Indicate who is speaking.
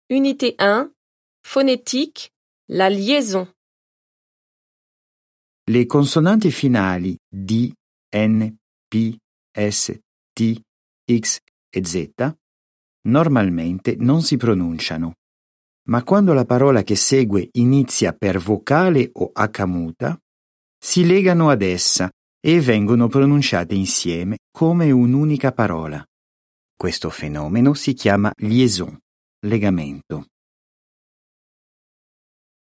Speaker 1: Unité 1, phonétique, la liaison.
Speaker 2: Le consonanti finali D, N, P, S, T, X e Z normalmente non si pronunciano, ma quando la parola che segue inizia per vocale o H muta, si legano ad essa e vengono pronunciate insieme come un'unica parola. Questo fenomeno si chiama liaison, legamento.